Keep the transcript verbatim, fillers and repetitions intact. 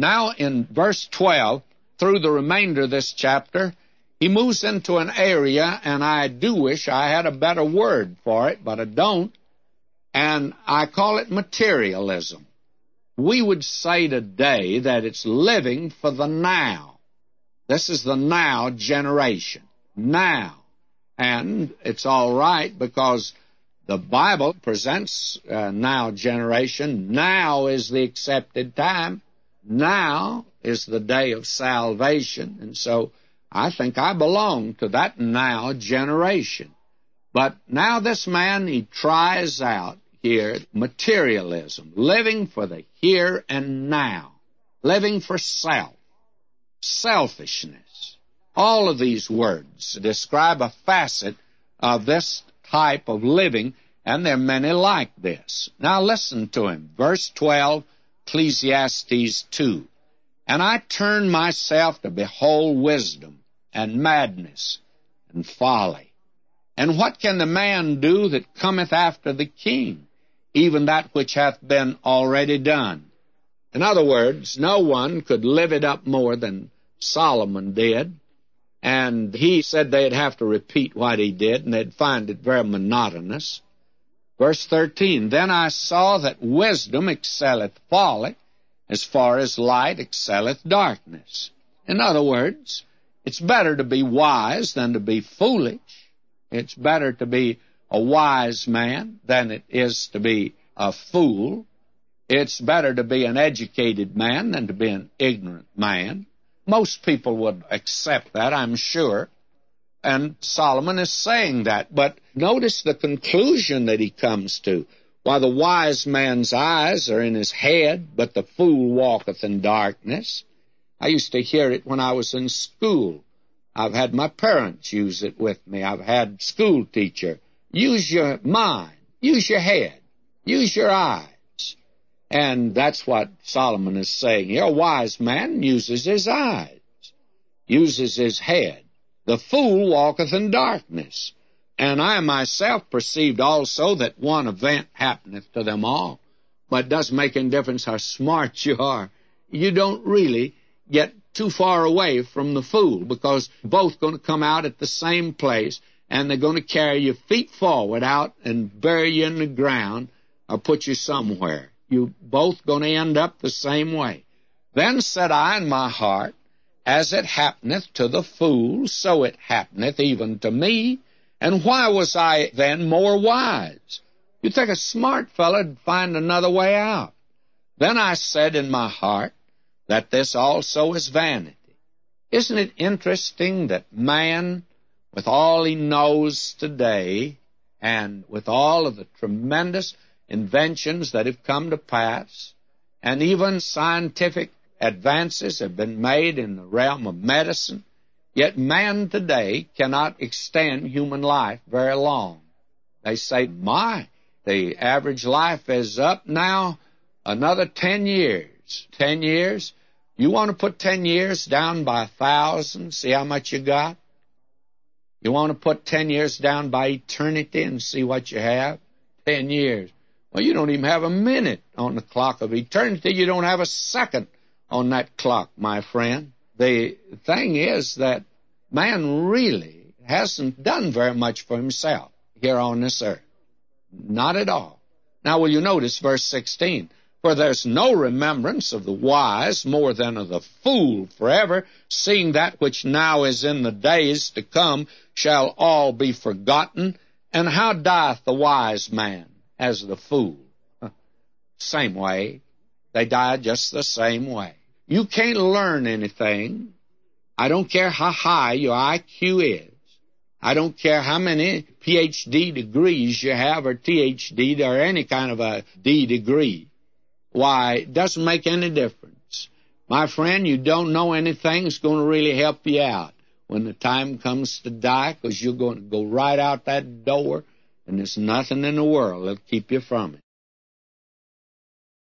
Now in verse twelve, through the remainder of this chapter, he moves into an area, and I do wish I had a better word for it, but I don't, and I call it materialism. We would say today that it's living for the now. This is the now generation. Now. And it's all right because the Bible presents uh, now generation. Now is the accepted time. Now is the day of salvation. And so I think I belong to that now generation. But now this man, he tries out here materialism, living for the here and now, living for self, selfishness. All of these words describe a facet of this type of living, and there are many like this. Now listen to him. Verse twelve, Ecclesiastes two. And I turned myself to behold wisdom and madness and folly. And what can the man do that cometh after the king? Even that which hath been already done. In other words, no one could live it up more than Solomon did. And he said they'd have to repeat what he did, and they'd find it very monotonous. Verse thirteen, Then I saw that wisdom excelleth folly, as far as light excelleth darkness. In other words, it's better to be wise than to be foolish. It's better to be a wise man than it is to be a fool. It's better to be an educated man than to be an ignorant man. Most people would accept that, I'm sure. And Solomon is saying that. But notice the conclusion that he comes to. While the wise man's eyes are in his head, but the fool walketh in darkness. I used to hear it when I was in school. I've had my parents use it with me. I've had school teacher. Use your mind. Use your head. Use your eyes. And that's what Solomon is saying here. A wise man uses his eyes, uses his head. The fool walketh in darkness. And I myself perceived also that one event happeneth to them all. But it doesn't make any difference how smart you are. You don't really get too far away from the fool, because both going to come out at the same place, and they're going to carry your feet forward out and bury you in the ground or put you somewhere. You're both going to end up the same way. Then said I in my heart, As it happeneth to the fool, so it happeneth even to me. And why was I then more wise? You'd think a smart fellow'd find another way out. Then I said in my heart, that this also is vanity. Isn't it interesting that man, with all he knows today, and with all of the tremendous inventions that have come to pass, and even scientific advances have been made in the realm of medicine, yet man today cannot extend human life very long. They say, my, the average life is up now another ten years. Ten years? You want to put ten years down by a thousand, see how much you got? You want to put ten years down by eternity and see what you have? Ten years. Well, you don't even have a minute on the clock of eternity. You don't have a second on that clock, my friend. The thing is that man really hasn't done very much for himself here on this earth. Not at all. Now, will you notice verse sixteen? For there's no remembrance of the wise more than of the fool forever, seeing that which now is in the days to come shall all be forgotten. And how dieth the wise man as the fool? Same way. They die just the same way. You can't learn anything. I don't care how high your I Q is. I don't care how many P H D degrees you have, or T H D, or any kind of a D degree. Why, it doesn't make any difference. My friend, you don't know anything that's going to really help you out when the time comes to die, because you're going to go right out that door, and there's nothing in the world that'll keep you from it.